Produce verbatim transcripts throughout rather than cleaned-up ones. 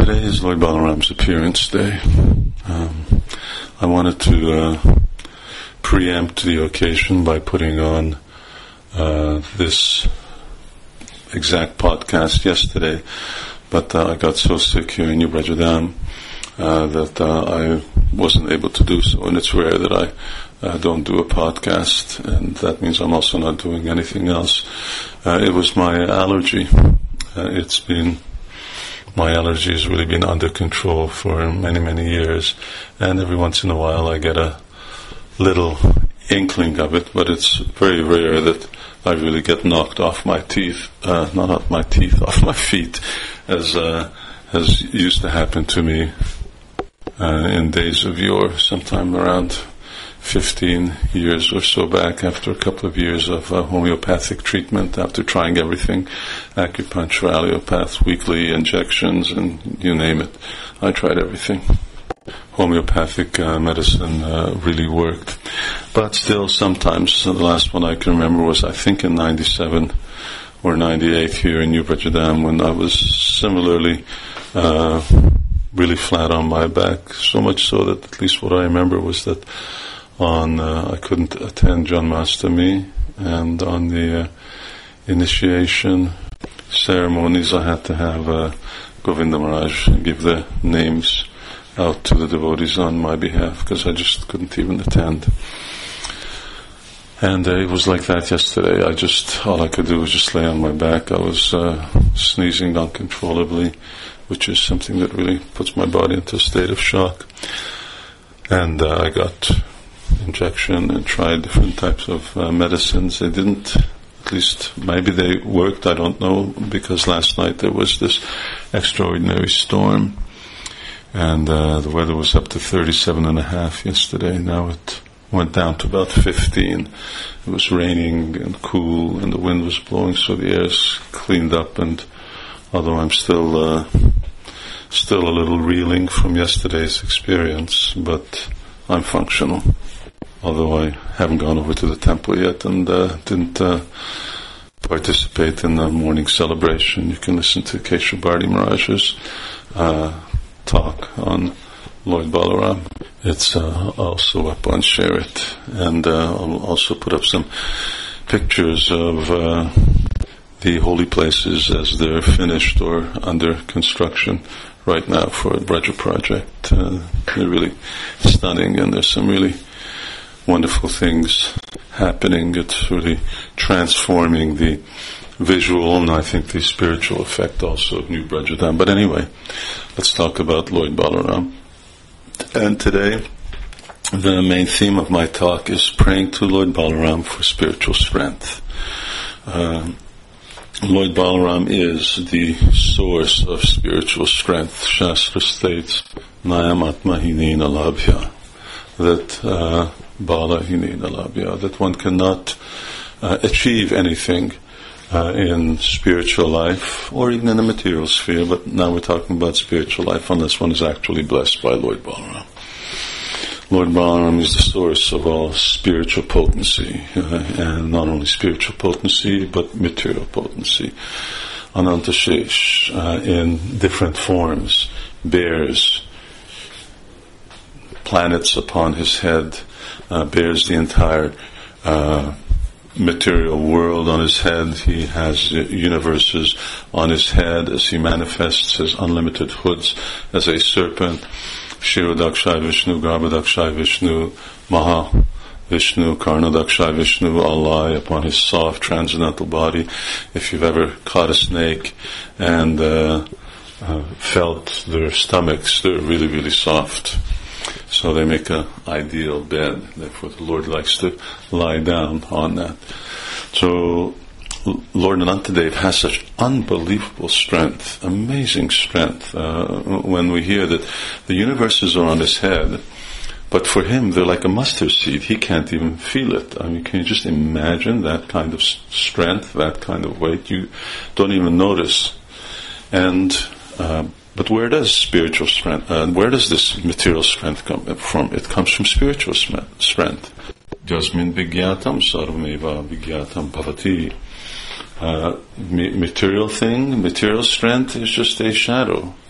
Today is Lord Balaram's appearance day. Um, I wanted to uh, preempt the occasion by putting on uh, this exact podcast yesterday, but uh, I got so sick here in New Brajadam uh, that uh, I wasn't able to do so, and it's rare that I uh, don't do a podcast, and that means I'm also not doing anything else. Uh, it was my allergy. Uh, it's been My allergy has really been under control for many, many years, and every once in a while I get a little inkling of it, but it's very rare that I really get knocked off my teeth, uh, not off my teeth, off my feet, as uh, has used to happen to me uh, in days of yore, sometime around fifteen years or so back, after a couple of years of uh, homeopathic treatment, after trying everything, acupuncture, allopath, weekly injections, and you name it. I tried everything. Homeopathic uh, medicine uh, really worked. But still, sometimes, so the last one I can remember was, I think, in ninety-seven or ninety-eight here in New Brajadam, when I was similarly uh, really flat on my back, so much so that at least what I remember was that On, uh, I couldn't attend Janmashtami, and on the uh, initiation ceremonies, I had to have uh, Govinda Maharaj give the names out to the devotees on my behalf, because I just couldn't even attend. And uh, it was like that yesterday. I just, all I could do was just lay on my back. I was uh, sneezing uncontrollably, which is something that really puts my body into a state of shock. And uh, I got injection and tried different types of uh, medicines. They didn't, at least maybe they worked, I don't know, because last night there was this extraordinary storm, and uh, the weather was up to thirty-seven and a half yesterday. Now it went down to about fifteen. It was raining and cool, and the wind was blowing, so the air's cleaned up, and although I'm still uh, still a little reeling from yesterday's experience, but I'm functional. Although I haven't gone over to the temple yet and uh, didn't uh, participate in the morning celebration. You can listen to Keshav Bharti Maharaj's uh, talk on Lord Balaram. It's uh, also up on Share It. And uh, I'll also put up some pictures of uh, the holy places as they're finished or under construction right now for the Braja project. Uh, they're really stunning, and there's some really wonderful things happening. It's really transforming the visual and I think the spiritual effect also of New Brajadam. But anyway, let's talk about Lord Balaram. And today, the main theme of my talk is praying to Lord Balaram for spiritual strength. Uh, Lord Balaram is the source of spiritual strength. Shastra states, Nayam Atma Hinena Labhya, that uh, Bala Hinena Labhya, that one cannot uh, achieve anything uh, in spiritual life or even in the material sphere, but now we're talking about spiritual life unless one is actually blessed by Lord Balaram. Lord Balaram is the source of all spiritual potency, uh, and not only spiritual potency, but material potency. Anantashesh, uh, in different forms, bears planets upon his head, uh, bears the entire uh, material world on his head. He has uh, universes on his head as he manifests his unlimited hoods as a serpent. Shirodakshay Vishnu, Garbhodakshay Vishnu, Maha Vishnu, Karnodakshay Vishnu, all lie upon his soft transcendental body. If you've ever caught a snake and uh, uh, felt their stomachs, they're really, really soft. So they make an ideal bed. Therefore, the Lord likes to lie down on that. So Lord Anantadev has such unbelievable strength, amazing strength. Uh, when we hear that the universes are on his head, but for him they're like a mustard seed. He can't even feel it. I mean, can you just imagine that kind of strength, that kind of weight? You don't even notice. And uh, but where does spiritual strength, uh, where does this material strength come from? It comes from spiritual strength. Jasmin vigyatam sarvameva vigyatam bhavati. Uh, material thing, material strength is just a shadow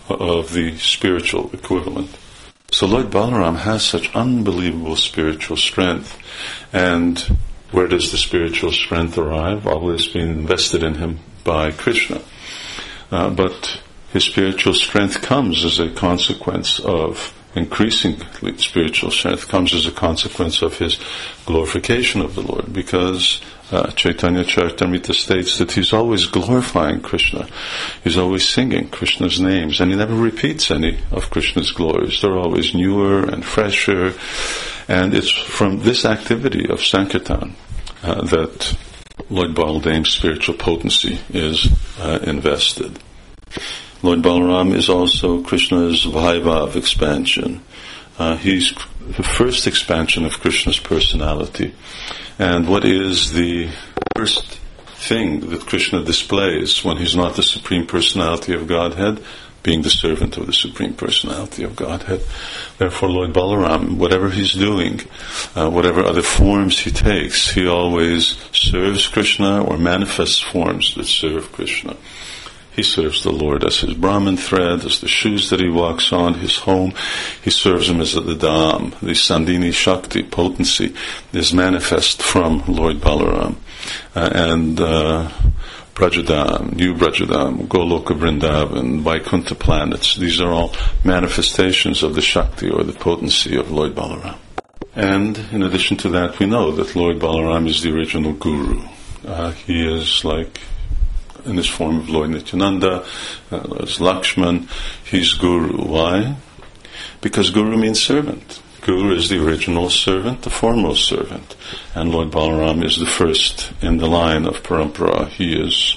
of the spiritual equivalent. So Lord Balaram has such unbelievable spiritual strength. And where does the spiritual strength arrive? Always being invested in him by Krishna. Uh, but his spiritual strength comes as a consequence of increasing spiritual strength, comes as a consequence of his glorification of the Lord, because uh, Chaitanya Charitamrita states that he's always glorifying Krishna. He's always singing Krishna's names, and he never repeats any of Krishna's glories. They're always newer and fresher, and it's from this activity of Sankirtan uh, that Lord Baladev's spiritual potency is uh, invested. Lord Balaram is also Krishna's Vaibhav expansion. Uh, he's the first expansion of Krishna's personality. And what is the first thing that Krishna displays when he's not the Supreme Personality of Godhead? Being the servant of the Supreme Personality of Godhead. Therefore, Lord Balaram, whatever he's doing, uh, whatever other forms he takes, he always serves Krishna or manifests forms that serve Krishna. He serves the Lord as his Brahman thread, as the shoes that he walks on, his home. He serves him as the Dham. The Sandhini Shakti, potency, is manifest from Lord Balaram. Uh, and uh, Brajadam, New Brajadam, Goloka Vrindavan, Vaikuntha planets, these are all manifestations of the Shakti or the potency of Lord Balaram. And in addition to that, we know that Lord Balaram is the original Guru. Uh, he is like, in his form of Lord Nityananda, uh, as Lakshman, he's Guru. Why? Because Guru means servant. Guru is the original servant, the foremost servant. And Lord Balaram is the first in the line of Parampara. He is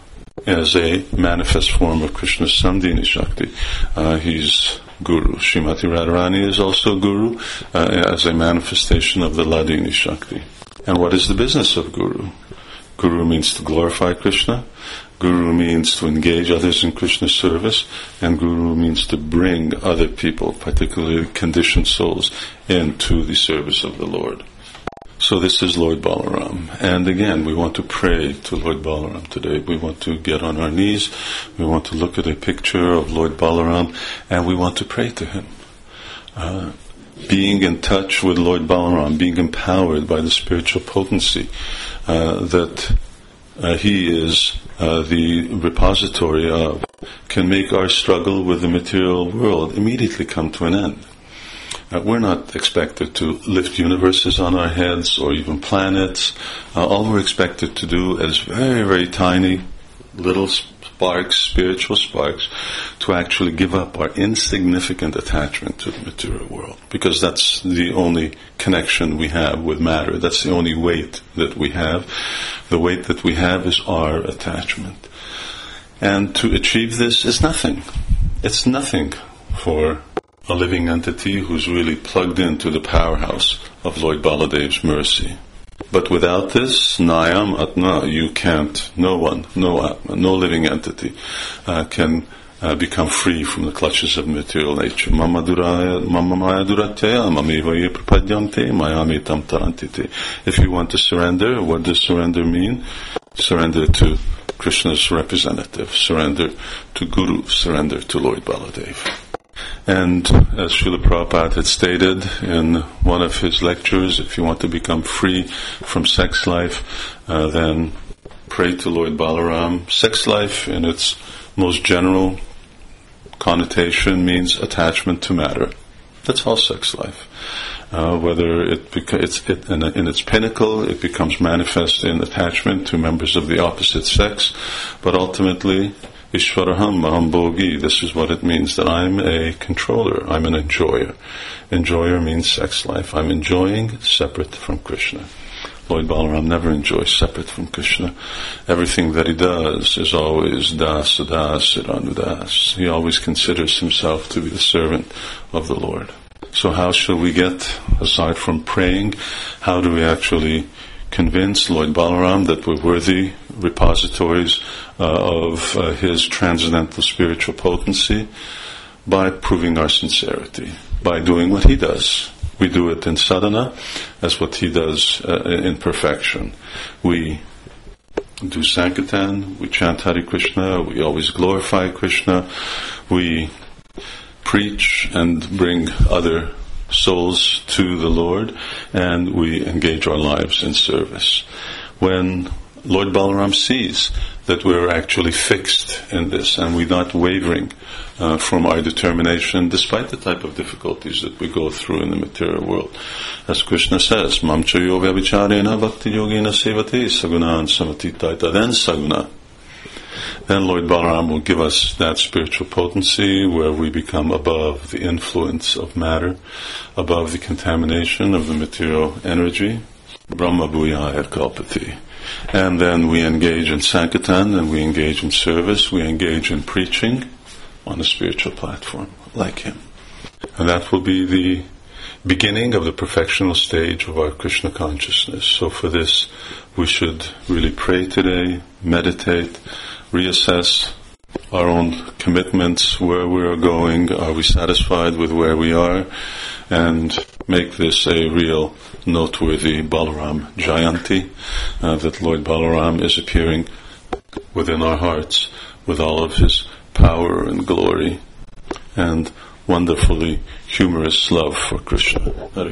as a manifest form of Krishna's Sandhini Shakti. Uh, he's Guru. Srimati Radharani is also Guru uh, as a manifestation of the Ladini Shakti. And what is the business of Guru? Guru means to glorify Krishna. Guru means to engage others in Krishna's service. And Guru means to bring other people, particularly conditioned souls, into the service of the Lord. So this is Lord Balaram. And again, we want to pray to Lord Balaram today. We want to get on our knees. We want to look at a picture of Lord Balaram, and we want to pray to him. Uh, being in touch with Lord Balaram, being empowered by the spiritual potency uh, that uh, he is uh, the repository of, can make our struggle with the material world immediately come to an end. Uh, we're not expected to lift universes on our heads or even planets. Uh, all we're expected to do is very, very tiny little sparks, spiritual sparks, to actually give up our insignificant attachment to the material world. Because that's the only connection we have with matter. That's the only weight that we have. The weight that we have is our attachment. And to achieve this is nothing. It's nothing for a living entity who's really plugged into the powerhouse of Lord Baladev's mercy. But without this, Nayam Atma, you can't, no one, no Atma, no living entity uh, can uh, become free from the clutches of material nature. Mama duraya, mama maya duratya, mamiva ye prapadyante, mayamitam tarantite. If you want to surrender, what does surrender mean? Surrender to Krishna's representative, surrender to Guru, surrender to Lord Baladev. And as Srila Prabhupada had stated in one of his lectures, if you want to become free from sex life, uh, then pray to Lord Balaram. Sex life, in its most general connotation, means attachment to matter. That's all sex life. Uh, whether it beca- it's it, in, a, in its pinnacle, it becomes manifest in attachment to members of the opposite sex, but ultimately, Ishvaraham Maham Bhogi, this is what it means, that I'm a controller, I'm an enjoyer. Enjoyer means sex life. I'm enjoying separate from Krishna. Lord Balaram never enjoys separate from Krishna. Everything that he does is always das das iranudas. He always considers himself to be the servant of the Lord. So how shall we get, aside from praying, how do we actually convince Lord Balaram that we're worthy repositories uh, of uh, his transcendental spiritual potency? By proving our sincerity, by doing what he does. We do it in sadhana as what he does uh, in perfection. We do Sankirtan, we chant Hare Krishna, we always glorify Krishna, we preach and bring other souls to the Lord, and we engage our lives in service. When Lord Balaram sees that we're actually fixed in this and we're not wavering uh, from our determination despite the type of difficulties that we go through in the material world. As Krishna says, Mamcha yoga vicharena bhakti yogena sevate sagunan samatitaita, then saguna. Then Lord Balaram will give us that spiritual potency where we become above the influence of matter, above the contamination of the material energy. Brahma Bhuyaya Kalpati. And then we engage in Sankirtan, and we engage in service, we engage in preaching on a spiritual platform like him. And that will be the beginning of the perfectional stage of our Krishna consciousness. So for this, we should really pray today, meditate, reassess our own commitments, where we are going, are we satisfied with where we are, and make this a real noteworthy Balaram Jayanti, uh, that Lord Balaram is appearing within our hearts with all of his power and glory and wonderfully humorous love for Krishna.